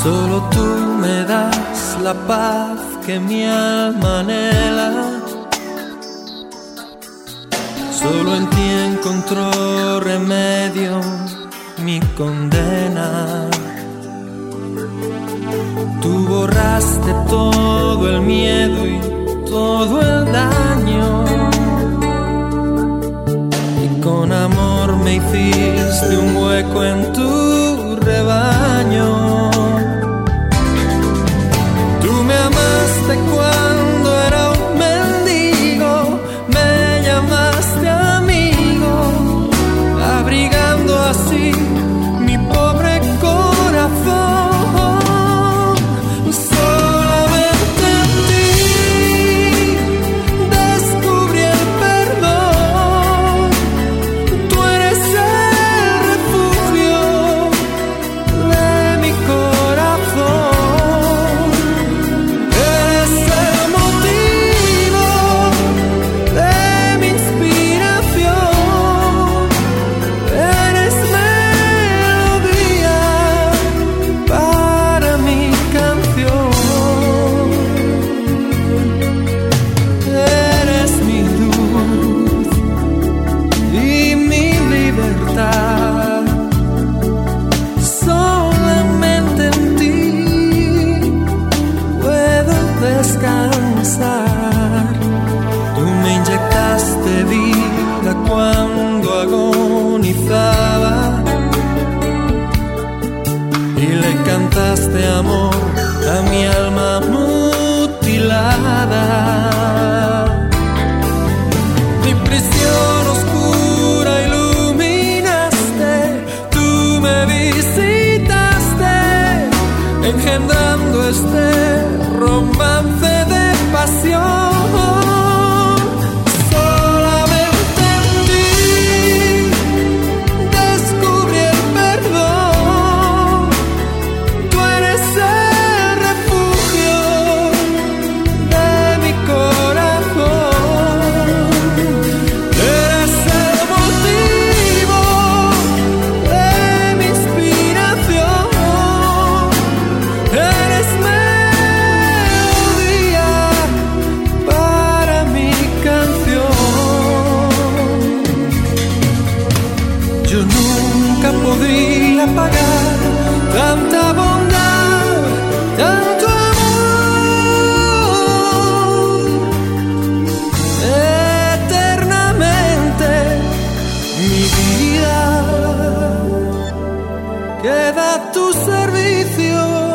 Solo tú me das la paz que mi alma anhela. Solo en ti encontró remedio mi condena. Tú borraste todo el miedo y todo el daño, y con amor me hiciste un hueco en tu rebaño. Tú me amaste cuando era un mendigo, me llamaste amigo, abrigando así mi pobre corazón. Solamente en ti descubrí el perdón. Tú eres el refugio de mi corazón. Eres el motivo de mi inspiración. Eres melodía para mi canción. Eres mi luz y mi libertad. Solamente en ti puedo descansar. Tú me inyectaste vida cuando agonizaba y le cantaste amor a mi alma mutilada. Mi prisión oscura iluminaste, tú me visitaste, engendrando este romance de pasión. Solamente en ti descubrí el perdón. Tú eres el refugio de mi corazón. Eres el motivo de mi inspiración. Eres melodía para mi canción. Yo nunca podría pagar tanta bondad, tanto amor. Eternamente mi vida queda a tu servicio.